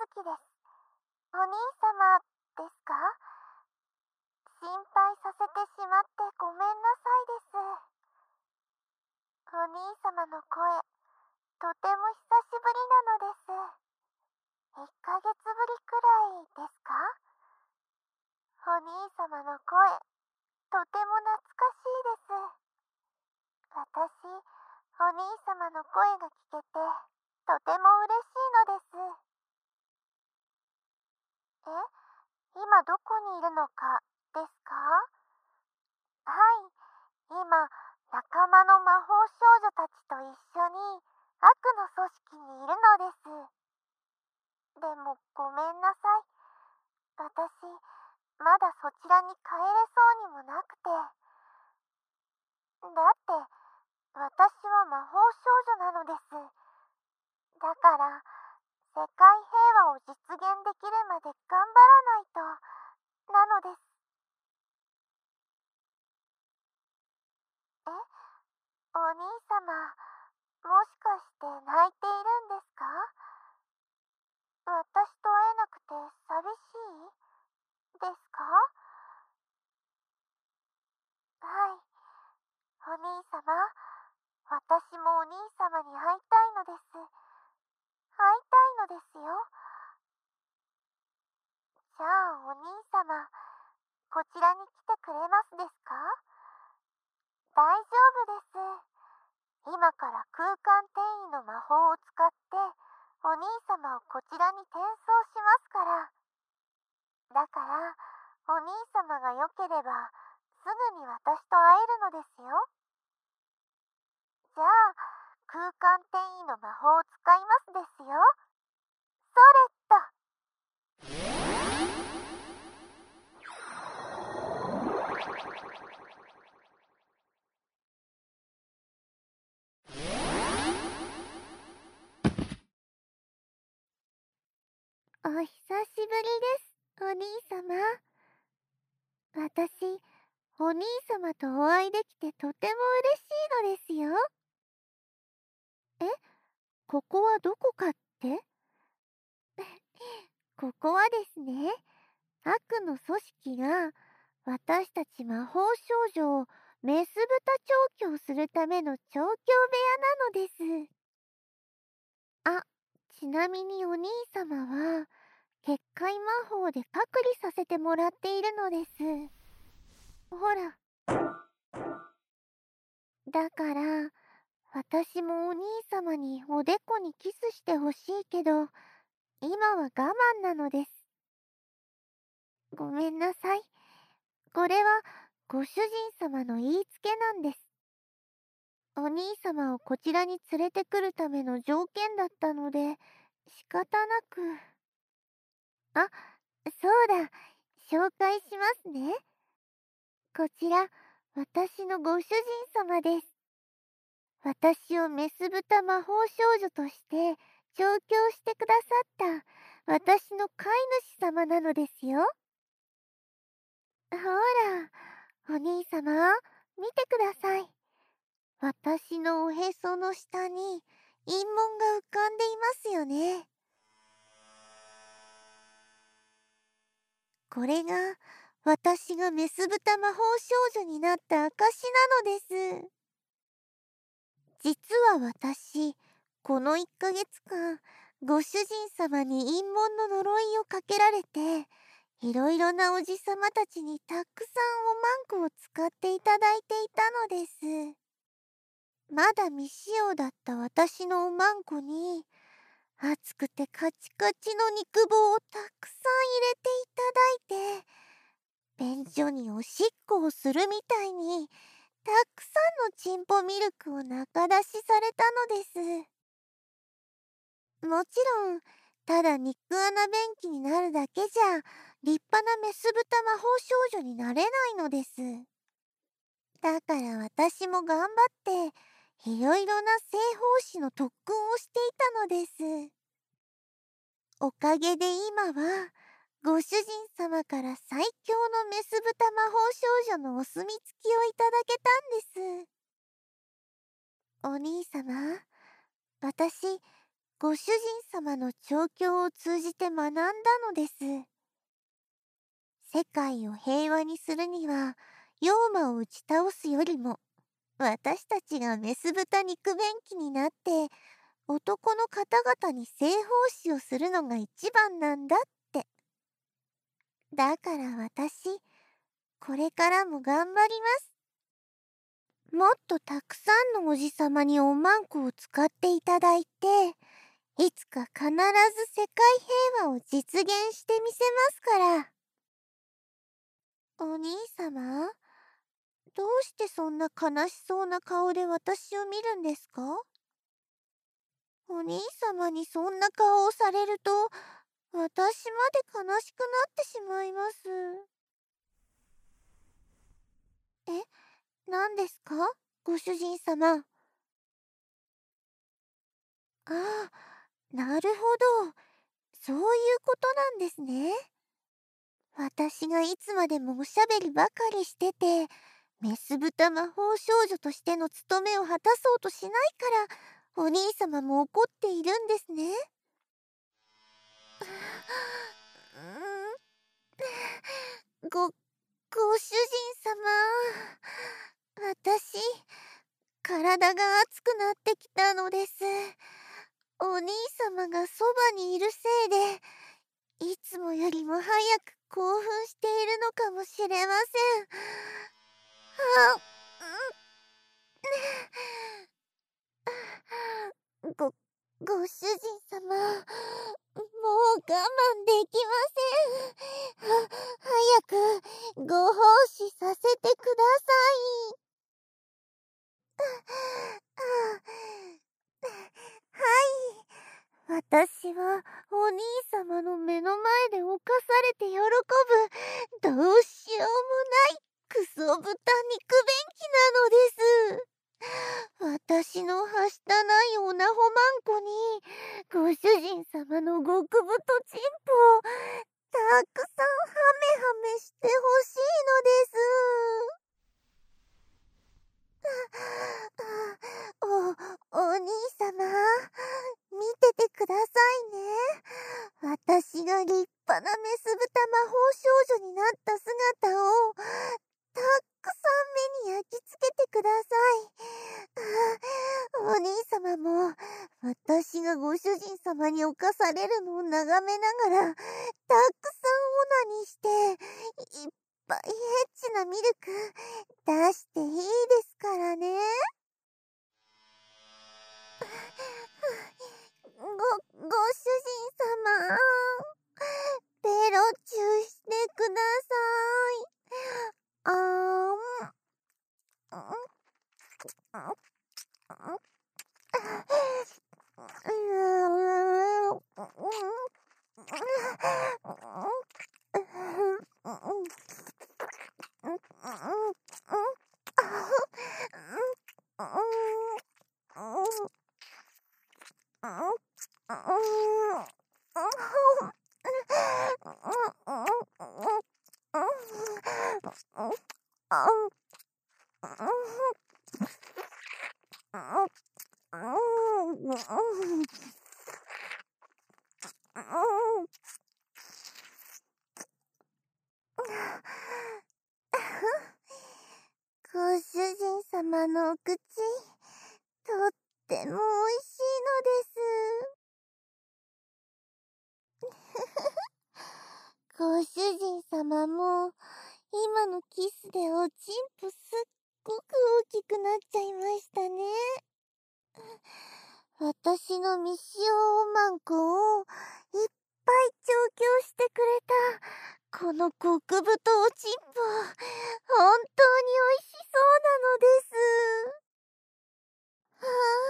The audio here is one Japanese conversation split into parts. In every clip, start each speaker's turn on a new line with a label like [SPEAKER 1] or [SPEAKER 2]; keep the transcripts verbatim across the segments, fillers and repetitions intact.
[SPEAKER 1] きです。お兄様ですか？心配させてしまってごめんなさいです。お兄様の声、とても久しぶりなのです。いっかげつぶりくらいですか？お兄様の声、とても懐かしいです。私、お兄様の声が聞けて、とても嬉しいのです。え、今どこにいるのかですか？はい、今、仲間の魔法少女たちと一緒に悪の組織にいるのです。でもごめんなさい。私、まだそちらに帰れそうにもなくて。だって、私は魔法少女なのです。だから、世界平和を実現できるまで頑張らないと、なのです。え、お兄様、もしかして泣いているんですか？私と会えなくて寂しいですか？はい。お兄様、私もお兄様に会いたいのです。会いたいのですよ。じゃあお兄様、こちらに来てくれますですか？大丈夫です。今から空間転移の魔法を使って、お兄様をこちらに転送しますから。だから、お兄様が良ければ、すぐに私と会えるのですよ。じゃあ、空間転移の魔法を使いますですよ。それっと。お久しぶりです、お兄様。私、お兄様とお会いできてとても嬉しいのですよ。え、ここはどこかって？ここはですね、悪の組織が私たち魔法少女をメス豚調教するための調教部屋なのです。あ、ちなみにお兄様は結界魔法で隔離させてもらっているのです。ほら。だから、私もお兄様におでこにキスしてほしいけど、今は我慢なのです。ごめんなさい。これはご主人様の言いつけなんです。お兄様をこちらに連れてくるための条件だったので、仕方なく。あ、そうだ、紹介しますね。こちら、私のご主人様です。私をメス豚魔法少女として調教してくださった私の飼い主様なのですよ。ほら、お兄様、見てください。私のおへその下に陰紋が浮かんでいますよね。これが私がメス豚魔法少女になった証なのです。実は私、このいっかげつかん、ご主人様に陰紋の呪いをかけられて、いろいろなおじさまたちにたくさんおまんこを使っていただいていたのです。まだ未使用だった私のおまんこに、熱くてカチカチの肉棒をたくさん入れていただいて、便所におしっこをするみたいに、たくさんのチンポミルクを中出しされたのです。もちろん、ただ肉穴便器になるだけじゃ、立派なメス豚魔法少女になれないのです。だから私も頑張って、いろいろな性奉仕の特訓をしていたのです。おかげで今は、ご主人様から最強のメス豚魔法少女のお墨付きをいただけたんです。お兄様、私、 ご主人様の調教を通じて学んだのです。世界を平和にするには、妖魔を打ち倒すよりも、私たちがメス豚肉便器になって、男の方々に性奉仕をするのが一番なんだって。だから私、これからも頑張ります。もっとたくさんのおじさまにおまんこを使っていただいて、いつか必ず世界平和を実現してみせますから。お兄様、どうしてそんな悲しそうな顔で私を見るんですか？お兄様にそんな顔をされると、私まで悲しくなってしまいます。え、何ですか？ご主人様。ああ、なるほど。そういうことなんですね。私がいつまでもおしゃべりばかりしてて、メス豚魔法少女としての務めを果たそうとしないから、お兄様も怒っているんですね。うーん、ご、ご主人様、私、体が熱くなってきたのです。お兄様がそばにいるせいで、いつもよりも早く興奮しているのかもしれません。あ、うん、ご、ご主人様、もう我慢できません。は、早くご奉仕させてください。はい。私はお兄様の目の前で犯されて喜ぶ、どうしようもないクソ豚肉便器なのです。私のはしたないおなほまんこに、ご主人様の極太チンポをたくさんハメハメしてほしいのです。お、お兄様、見ててくださいね。私が立派なメス豚魔法少女になった姿を、たくさん目に焼き付けてください。お兄様も、私がご主人様に侵されるのを眺めながら、たくさんオナニーして、いっぱいエッチなミルク出していいですからね。ご、ご主人様、ペロチューしてください。あーん。ご主人様のお口、とっても美味しいのです。ご主人様も、今のキスでおちんぽすっごく大きくなっちゃいましたね。私の未使用おまんこをいっぱい調教してくれた、この極太おちんぽ、本当に美味しそうなのです。は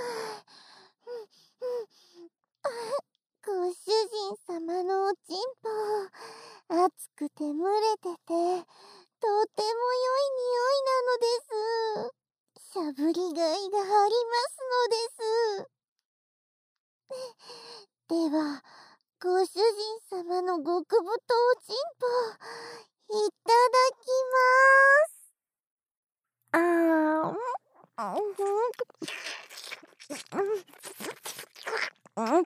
[SPEAKER 1] あ、ご主人様のおちんぽ、熱くて蒸れてて、とても良い匂いなのです。しゃぶりがいがありますのです。では、ご主人様の極太おちんぽ、いただきます。あーん。 うん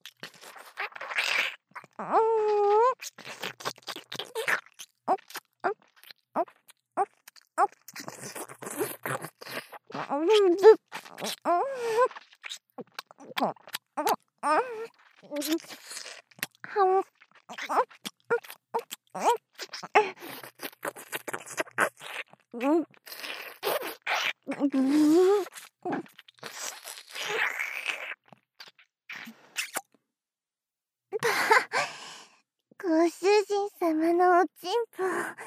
[SPEAKER 1] ご主人様のおちんぽ、おいしい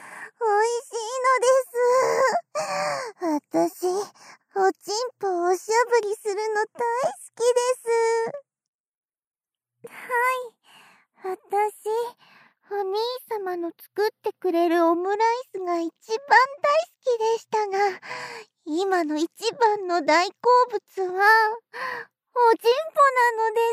[SPEAKER 1] のです。私、おちんぽをおしゃぶりするの大好きです。はい、私、お兄様の作ってくれるオムライスが一番大好きでしたが、今の一番の大好物は、おちんぽなのです。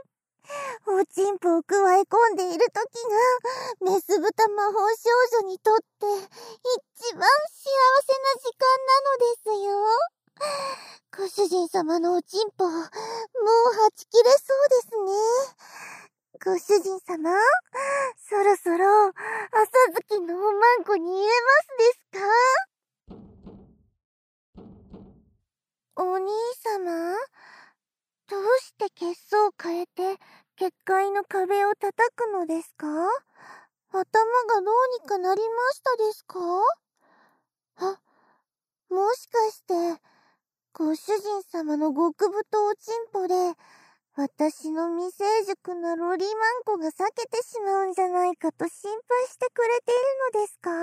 [SPEAKER 1] おちんぽをくわえ込んでいるときが、メス豚魔法少女にとって一番幸せな時間なのですよ。ご主人様のおちんぽ、もうはち切れそうですね。ご主人様、そろそろ浅漬きのおまんこに入れますですか？お兄様、どうして血相を変えて結界の壁を叩くのですか？頭がどうにかなりましたですか？あ、もしかして、ご主人様の極太おちんぽで、私の未成熟なロリマンコが避けてしまうんじゃないかと心配してくれているのですか？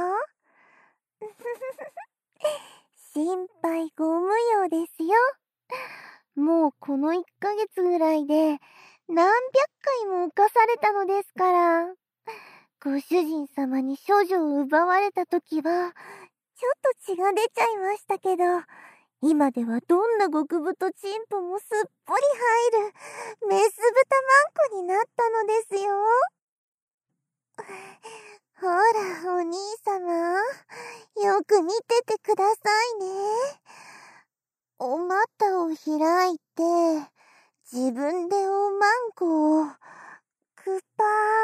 [SPEAKER 1] 心配ご無用ですよ。もうこのいっかげつぐらいで何百回も犯されたのですから。ご主人様に処女を奪われた時は、ちょっと血が出ちゃいましたけど、今ではどんな極太チンポもすっぽり入るメス豚マンコになったのですよ。ほら、お兄様、よく見ててくださいね。お股を開いて、自分でおまんこを、くぱー。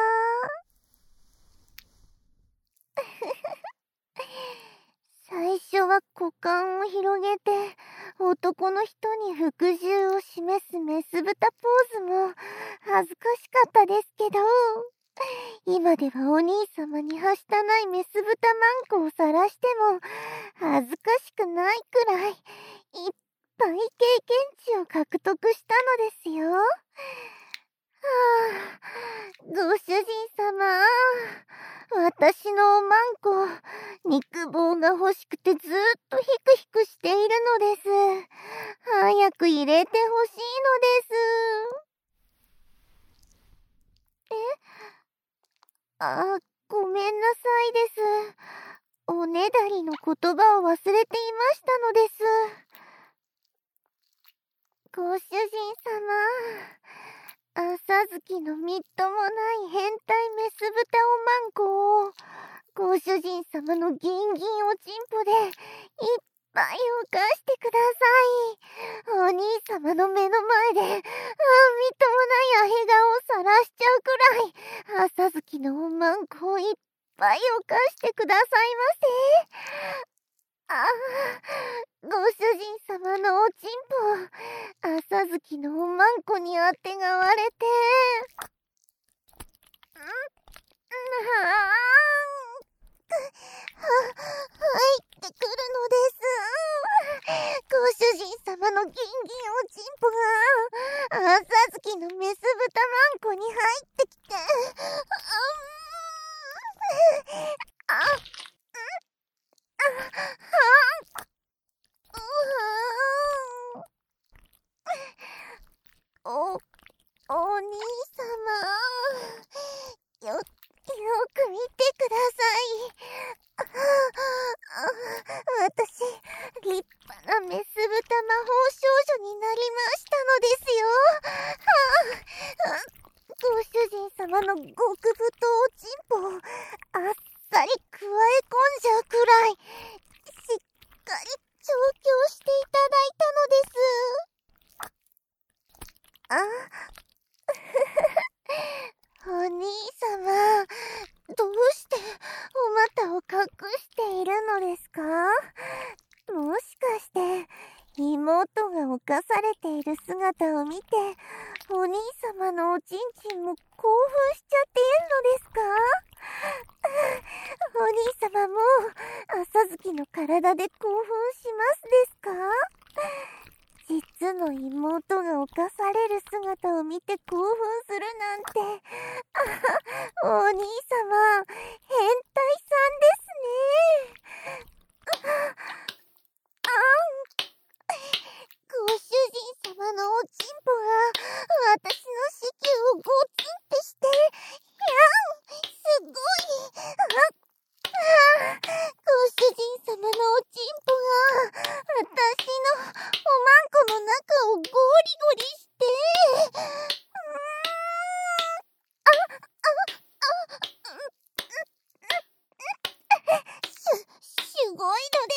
[SPEAKER 1] 最初は股間を広げて、男の人に服従を示すメス豚ポーズも恥ずかしかったですけど、今ではお兄様にはしたないメス豚マンコを晒しても恥ずかしくないくらいいっぱい経験値を獲得したのですよ。はあ、ご主人様、私のおまんこ、肉棒が欲しくてずーっとヒクヒクしているのです。早く入れてほしいのです。え？あ、ごめんなさいです。おねだりの言葉を忘れていましたのです。ご主人様、浅漬きのみっともない変態メス豚おまんこを、ご主人様のギンギンおちんぽでいっぱい犯してください。お兄様の目の前で、あ、みっともないアヘ顔を晒しちゃうくらい、浅漬きのおまんこをいっぱい犯してくださいませ。ああ、ご主人様のおちんぽ、浅漬きのおまんこにあてがわれて、ん、はあ、は、入ってくるのです。ご主人様のギンギンおちんぽが、浅漬きのメス豚マンコに入ってきて、あ、あ、お、お兄様、よ、よく見てください。私、立派なメス豚魔法少女になりましたのですよ。ご主人様の極太おちんぽをあっさりくわえ込んじゃうくらい、しっかり調教していただいたのです。あ、 かされている姿を見て、お兄様のおちんちんも興奮しちゃっているのですか？お兄様も朝月の体で興奮しますですか？実の妹が犯される姿を見て興奮するなんて、お兄様、変態さんですね。あん。ご主人様のおちんぽが私の子宮をゴツンってして、やん、すごい。ああ、ご主人様のおちんぽが私のおまんこの中をゴリゴリして、うーん、あ、あ、あ、す、すごいのです。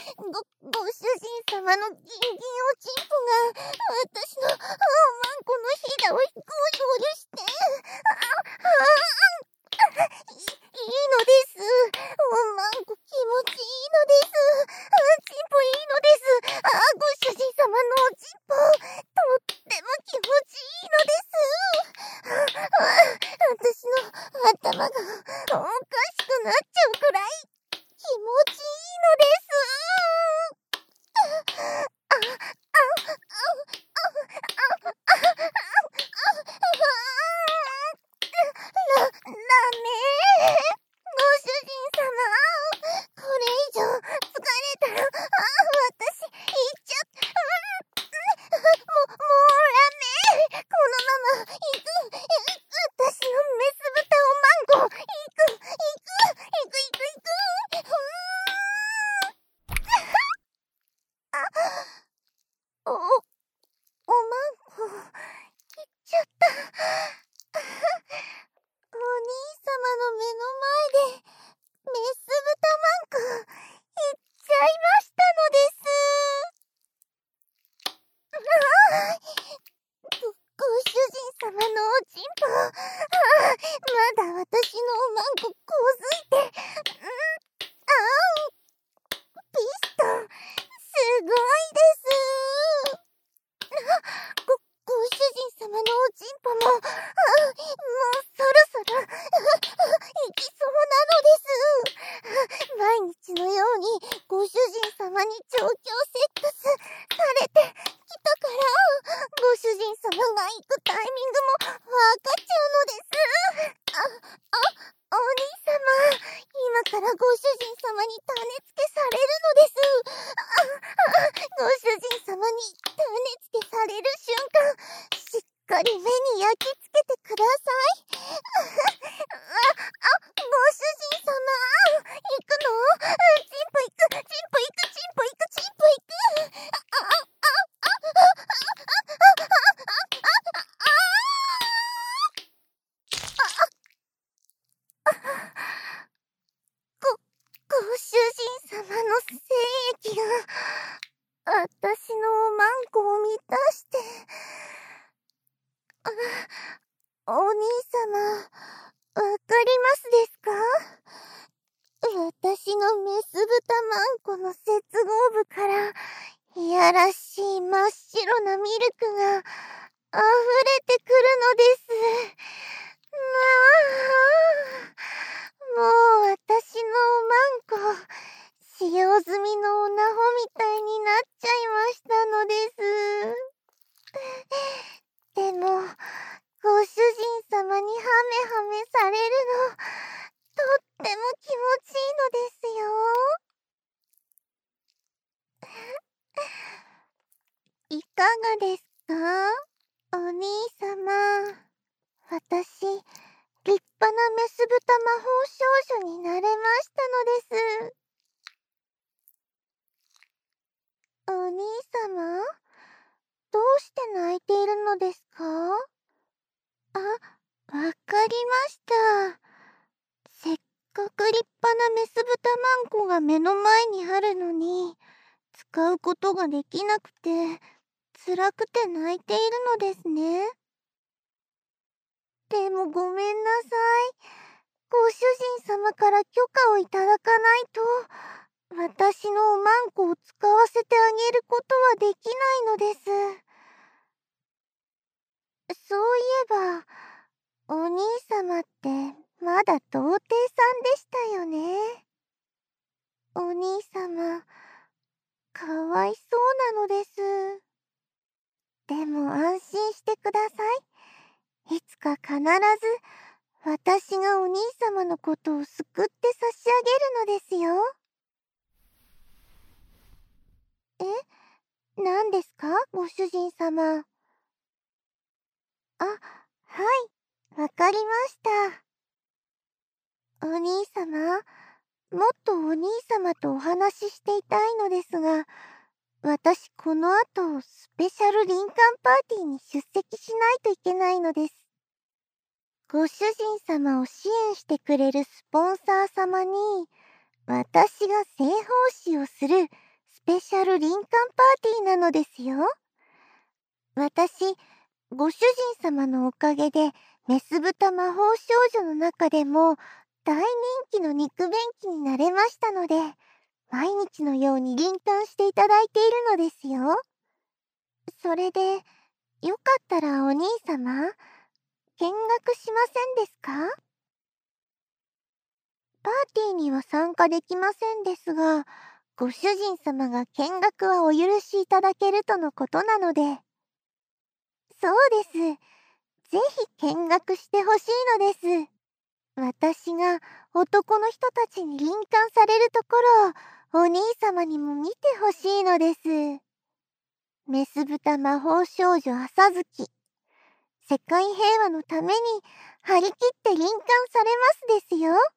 [SPEAKER 1] ご、ご主人様のギンギンおちんぽが私のおまんこのひだをゴリゴリして、あ、あ、あ、い、いいのです。おまんこ気持ちいいのです。あ、ちんぽいいのです。あ、ご主人様のおちんぽ、とっても気持ちいいのです。あ、あ、私の頭がおかしくなっちゃうくらい気持ちいいのです。あ、あ、あ、あ、あ、あ、ラ、ラメご主人様、これ以上疲れたら、あ、私、行っちゃっ、うん、も、もうラメこのまま、行く、私のメス豚おまんこ、行く、行く、行く、行く、行く、うーん。あ、お、おまんこ、行っちゃった。お兄様の目の前で、メス豚まんこ、行っちゃいましたのです。ああ、ご、ご主人様のおちんぽ、ああ、まだ私のおまんここづいて、うん、あん、ピストン、すごいです。ご、ご主人様のおちんぽも、あ、もうそろそろ、あ、行きそうなのです。毎日のようにご主人様に調教セックスされてきたから、ご主人様が行くタイミングもわかっちゃうのです。あ、あ、お兄様、今からご主人様に種付けされるのです。あ、あ、ご主人様に種付けされる瞬間、しっかり目に焼き付けてください。あ、あ、ご主人様、行くの？チンポ行く、チンポ行く、チンポ行く、チンポ行く。あ、あ、あ、あ、あ、あ、あ、あ、あ、あ、ご、ご主人様の精液が、私のおまんこを満たして、あ、お兄様、わかりますですか？私のメス豚まんこの接合部から、いやらしい真っ白なミルクが溢れてくるのです。まあ、もう私のおまんこ、使用済みのおなほみたいになっちゃいましたのです。でも、ご主人様にハメハメされるの、とっても気持ちいいのですよ。いかがですか？お兄様。私、立派なメス豚魔法少女になれましたのです。お兄様、どうして泣いているのですか？あ、わかりました。せっかく立派なメス豚まんこが目の前にあるのに、使うことができなくて、辛くて泣いているのですね。でもごめんなさい。ご主人様から許可をいただかないと、私のおまんこを使わせてあげることはできないのです。 かわいそうなのです。でも安心してください。いつか必ず私がお兄様のことを救って差し上げるのですよ。え、何ですか、ご主人様。あ、はい、わかりました。お兄様、もっとお兄様とお話ししていたいのですが、私この後スペシャルリンカンパーティーに出席しないといけないのです。ご主人様を支援してくれるスポンサー様に、私が正奉仕をするスペシャルリンカンパーティーなのですよ。私、ご主人様のおかげでメス豚魔法少女の中でも大人気の肉便器になれましたので、毎日のようにリンカンしていただいているのですよ。それで、よかったらお兄様、見学しませんですか？パーティーには参加できませんですが、ご主人様が見学はお許しいただけるとのことなので。そうです。ぜひ見学してほしいのです。私が男の人たちにリンカンされるところをお兄様にも見てほしいのです。メス豚魔法少女朝月、世界平和のために張り切ってリンカンされますですよ。